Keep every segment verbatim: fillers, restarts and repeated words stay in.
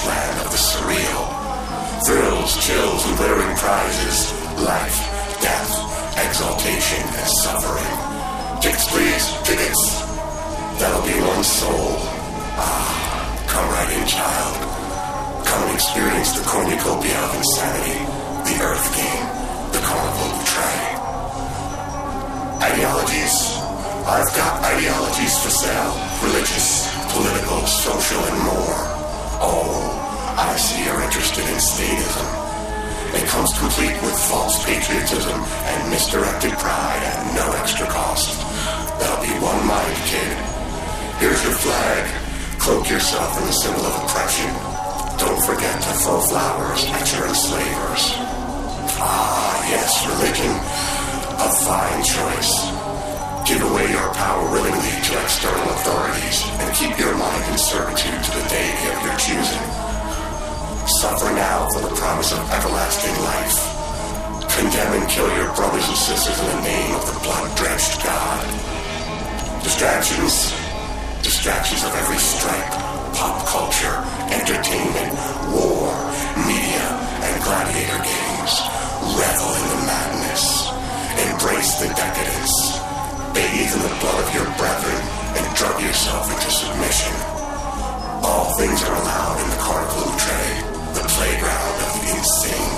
wasteland of the surreal. Thrills, chills, and glittering prizes. Life, death, exaltation, and suffering. Tickets, please, tickets. That'll be one soul. Ah, come right in, child. Come and experience the cornucopia of insanity, the Earth Game, the Carnival Outre. Ideologies. I've got ideologies for sale. Religious, political, social, and more. Oh, I see you're interested in statism. It comes complete with false patriotism and misdirected pride at no extra cost. That'll be one mind, kid. Here's your flag. Cloak yourself in the symbol of oppression. Don't forget to throw flowers at your enslavers. Ah, yes, religion. A fine choice. Give away your power willingly to external authorities and keep your mind in servitude to the deity of your choosing. Suffer now for the promise of everlasting life. Condemn and kill your brothers and sisters in the name of the blood-drenched God. Distractions. Distractions of every stripe. Pop culture, entertainment, war, media, and gladiator games. Revel in the madness. Embrace the decadence. Bathe in the blood of your brethren and drug yourself into submission. All things are allowed in the Carnival Outre, the playground of the insane.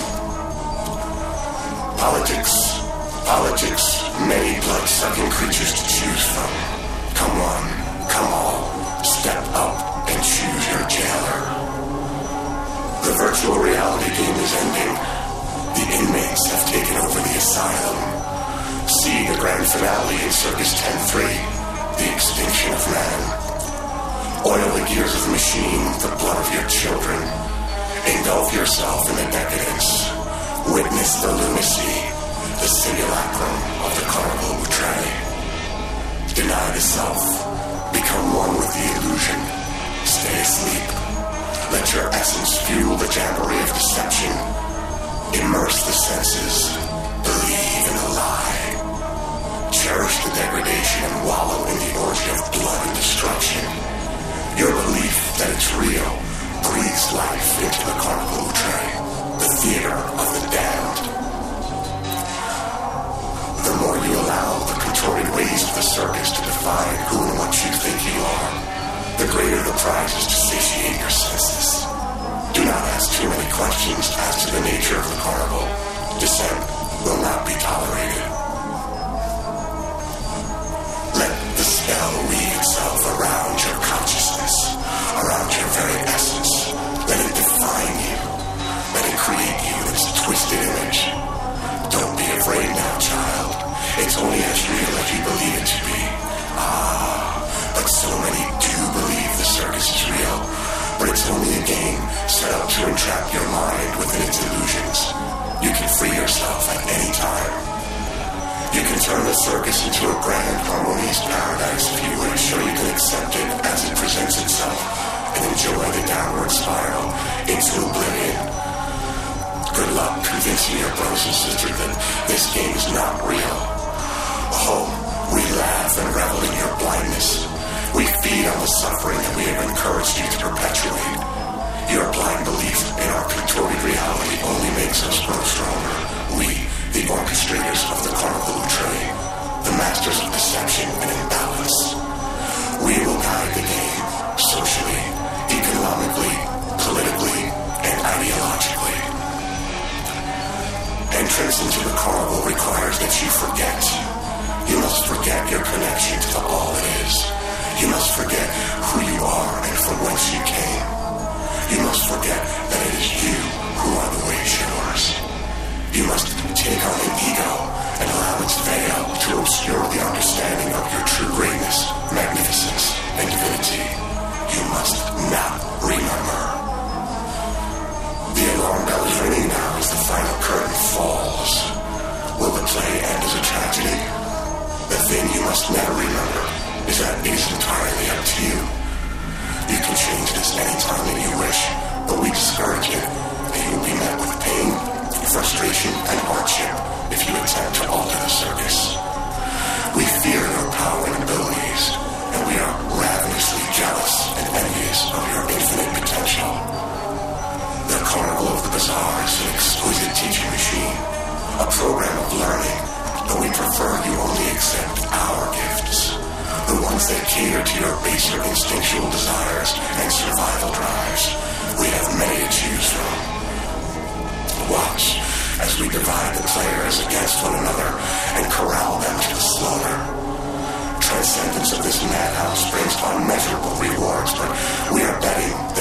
Politics, politics, many blood-sucking creatures to choose from. Come one, come all, step up and choose your jailer. The virtual reality game is ending. The inmates have taken over the asylum. See the grand finale in Circus ten three, the extinction of man. Oil the gears of the machine with the blood of your children. Engulf yourself in the decadence. Witness the lunacy, the simulacrum of the Carnival Outre. Deny the self. Become one with the illusion. Stay asleep. Let your essence fuel the jamboree of deception. Immerse the senses. Believe in the lie. Cherish the degradation and wallow in the orgy of blood and destruction. Your belief that it's real breathes life into the Carnival Outre, the theater of the damned. The more you allow the contorted ways of the circus to define who and what you think you are, the greater the prizes to satiate your senses. Do not ask too many questions as to the nature of the carnival. Dissent will not be tolerated. Let the spell weave itself around your consciousness, around your very essence. Let it define you. Let it create you in its twisted image. Don't be afraid now, child. It's only as real as you believe it to be. Ah, but so many do believe the circus is real. But it's only a game set up to entrap your mind within its illusions. You can free yourself at any time. You can turn the circus into a grand, harmonious paradise if you wish, or you can accept it as it presents itself and enjoy the downward spiral into oblivion. Good luck convincing your brothers and sisters that this game is not real. Oh, we laugh and revel in your blindness. We feed on the suffering that we have encouraged you to perpetuate. Your blind belief in our contorted reality only makes us grow stronger. We, the orchestrators of the Carnival Outre, the masters of deception and imbalance. We will guide the game socially, economically, politically, and ideologically. Entrance into the carnival requires that you forget. You must forget your connection to the all it is. You must forget who you are and from whence you came. You must forget that it is you who are the wagers. You must take on an ego and allow its veil to obscure the understanding of your true greatness, magnificence, and divinity. You must not remember. The alarm bell is ringing now as the final curtain falls. Will the play end as a tragedy? The thing you must never remember is that it is entirely up to you. You can change this anytime that you wish, but we discourage it, and you will be met with pain, frustration, and hardship if you attempt to alter the circus. We fear your power and abilities, and we are ravenously jealous and envious of your infinite potential. instinctual desires and survival drives. We have many to choose from. Watch as we divide the players against one another and corral them to the slaughter. Transcendence of this madhouse brings unmeasurable rewards, but we are betting